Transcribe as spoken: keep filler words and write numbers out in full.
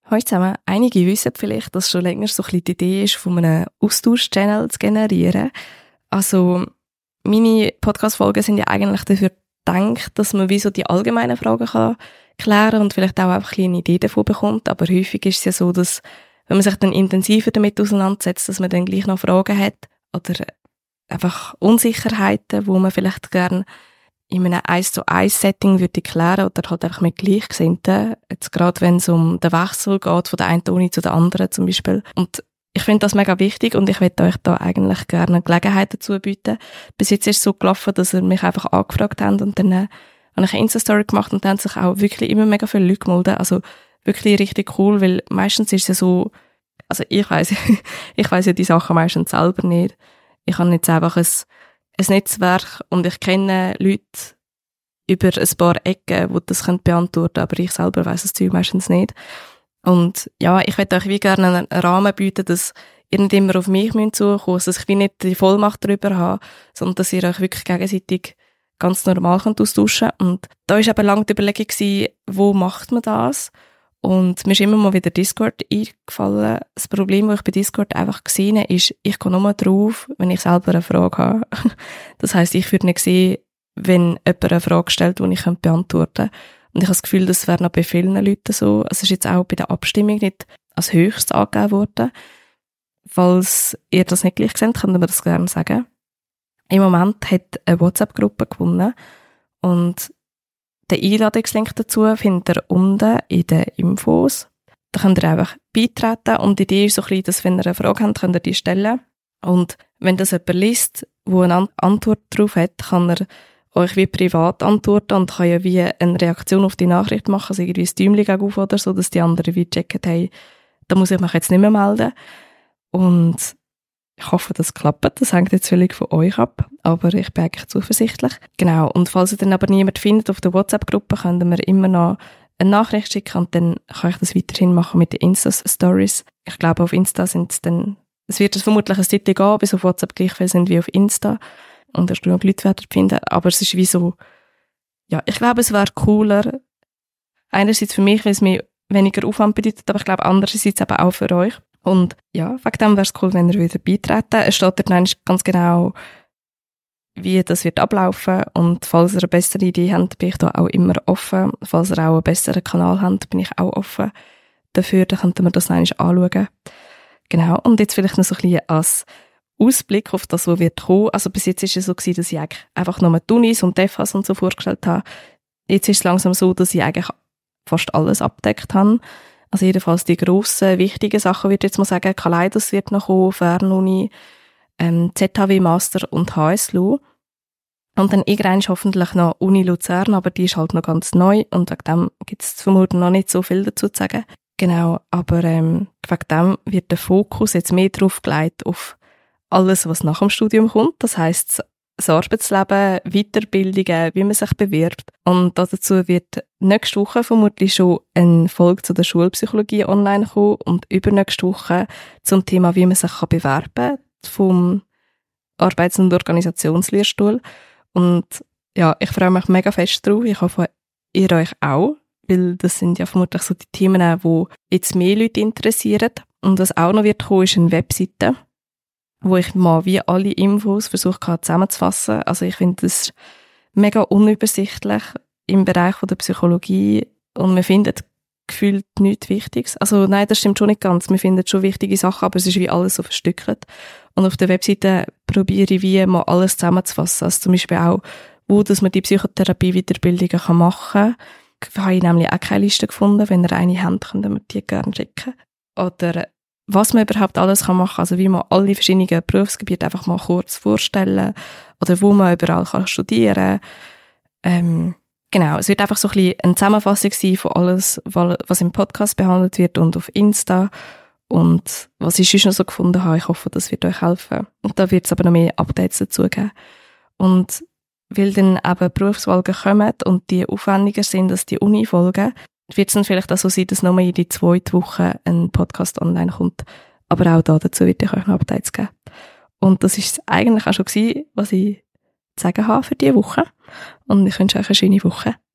Hallo zusammen. Einige wissen vielleicht, dass schon länger so ein bisschen die Idee ist, von einem Austausch-Channel zu generieren. Also, meine Podcast-Folgen sind ja eigentlich dafür gedacht, dass man wie so die allgemeinen Fragen kann klären und vielleicht auch einfach eine Idee davon bekommt. Aber häufig ist es ja so, dass, wenn man sich dann intensiver damit auseinandersetzt, dass man dann gleich noch Fragen hat oder einfach Unsicherheiten, wo man vielleicht gerne in einem eins zu eins Setting würde klären oder halt einfach mit Gleichgesinnten. Jetzt gerade wenn es um den Wechsel geht, von der einen Uni zu der anderen zum Beispiel. Und ich finde das mega wichtig und ich möchte euch da eigentlich gerne eine Gelegenheit dazu bieten. Bis jetzt ist es so gelaufen, dass ihr mich einfach angefragt habt und dann äh, habe ich eine Insta-Story gemacht und dann haben sich auch wirklich immer mega viele Leute gemeldet. Also wirklich richtig cool, weil meistens ist es ja so, also ich weiss, ich weiss ja die Sachen meistens selber nicht. Ich habe jetzt einfach ein ein Netzwerk und ich kenne Leute über ein paar Ecken, die das beantworten können, aber ich selber weiss das Zeug meistens nicht. Und ja, ich möchte euch wie gerne einen Rahmen bieten, dass ihr nicht immer auf mich zukommen müsst, dass ich wie nicht die Vollmacht darüber habe, sondern dass ihr euch wirklich gegenseitig ganz normal könnt austauschen könnt. Und da war eben lange die Überlegung gewesen, wo macht man das? Und mir ist immer mal wieder Discord eingefallen. Das Problem, das ich bei Discord einfach gesehen habe, ist, ich gehe nur drauf, wenn ich selber eine Frage habe. Das heisst, ich würde nicht sehen, wenn jemand eine Frage stellt, die ich beantworten könnte. Und ich habe das Gefühl, das wäre noch bei vielen Leuten so. Es ist jetzt auch bei der Abstimmung nicht als höchstes angegeben worden. Falls ihr das nicht gleich seht, könnt ihr mir das gerne sagen. Im Moment hat eine WhatsApp-Gruppe gewonnen und den Einladungslink dazu findet ihr unten in den Infos. Da könnt ihr einfach beitreten und die Idee ist so ein bisschen, dass wenn ihr eine Frage habt, könnt ihr die stellen. Und wenn das jemand liest, der eine Antwort darauf hat, kann er euch wie privat antworten und kann ja wie eine Reaktion auf die Nachricht machen, also irgendwie ein Däumchen auf oder so, dass die anderen wie checken, hey, da muss ich mich jetzt nicht mehr melden. Und ich hoffe, das klappt. Das hängt jetzt völlig von euch ab, aber ich bin eigentlich zuversichtlich. Genau. Und falls ihr dann aber niemand findet auf der WhatsApp-Gruppe, könnt ihr mir immer noch eine Nachricht schicken und dann kann ich das weiterhin machen mit den Insta-Stories. Ich glaube, auf Insta sind es dann, es wird es vermutlich ein Titel gehen, bis auf WhatsApp gleich viel sind wie auf Insta und erst genug Leute werden finden. Aber es ist wie so, ja, ich glaube, es wäre cooler. Einerseits für mich, weil es mir weniger Aufwand bedeutet, aber ich glaube, andererseits eben auch für euch. Und ja, wegen dem wäre es cool, wenn ihr wieder beitreten. Es steht dort ganz genau, wie das wird ablaufen. Und falls ihr eine bessere Idee habt, bin ich da auch immer offen. Falls ihr auch einen besseren Kanal habt, bin ich auch offen dafür. Dann könnten wir das noch einmal anschauen. Genau. Und jetzt vielleicht noch so ein bisschen als Ausblick auf das, was wird kommen. Also bis jetzt war es so gewesen, dass ich eigentlich einfach nur die Unis und die F Hs und so vorgestellt habe. Jetzt ist es langsam so, dass ich eigentlich fast alles abdeckt habe. Also jedenfalls die grossen, wichtigen Sachen, würde ich jetzt mal sagen. Kaleidos wird noch kommen, Fernuni, ähm, Z H W Master und H S L U. Und dann irgendwann hoffentlich noch Uni Luzern, aber die ist halt noch ganz neu und wegen dem gibt es vermutlich noch nicht so viel dazu zu sagen. Genau, aber ähm, wegen dem wird der Fokus jetzt mehr drauf gelegt auf alles, was nach dem Studium kommt. Das heisst, das Arbeitsleben, Weiterbildungen, wie man sich bewirbt. Und dazu wird nächste Woche vermutlich schon eine Folge zu der Schulpsychologie online kommen und übernächste Woche zum Thema, wie man sich bewerben kann vom Arbeits- und Organisationslehrstuhl. Und ja, ich freue mich mega fest drauf. Ich hoffe, ihr euch auch, weil das sind ja vermutlich so die Themen, die jetzt mehr Leute interessieren. Und was auch noch wird kommen, ist eine Webseite, wo ich mal wie alle Infos versucht habe zusammenzufassen. Also ich finde das mega unübersichtlich im Bereich von der Psychologie und man findet gefühlt nichts Wichtiges. Also nein, das stimmt schon nicht ganz. Man findet schon wichtige Sachen, aber es ist wie alles so verstückelt. Und auf der Webseite probiere ich wie mal alles zusammenzufassen. Also zum Beispiel auch, wo dass man die Psychotherapie-Weiterbildungen machen kann. Da habe ich nämlich auch keine Liste gefunden. Wenn ihr eine habt, könnt ihr mir die gerne schicken. Oder was man überhaupt alles machen kann, also wie man alle verschiedenen Berufsgebiete einfach mal kurz vorstellen oder wo man überall kann studieren. Ähm, genau, es wird einfach so ein bisschen eine Zusammenfassung sein von alles, was im Podcast behandelt wird und auf Insta und was ich sonst noch so gefunden habe. Ich hoffe, das wird euch helfen. Und da wird es aber noch mehr Updates dazu geben. Und weil dann eben Berufsfolgen kommen und die aufwendiger sind als die Uni-Folgen, wird es dann vielleicht auch so sein, dass nochmal jede zweite Woche ein Podcast online kommt. Aber auch da dazu wird ich euch noch Updates geben. Und das ist eigentlich auch schon gewesen, was ich zu sagen habe für diese Woche. Und ich wünsche euch eine schöne Woche.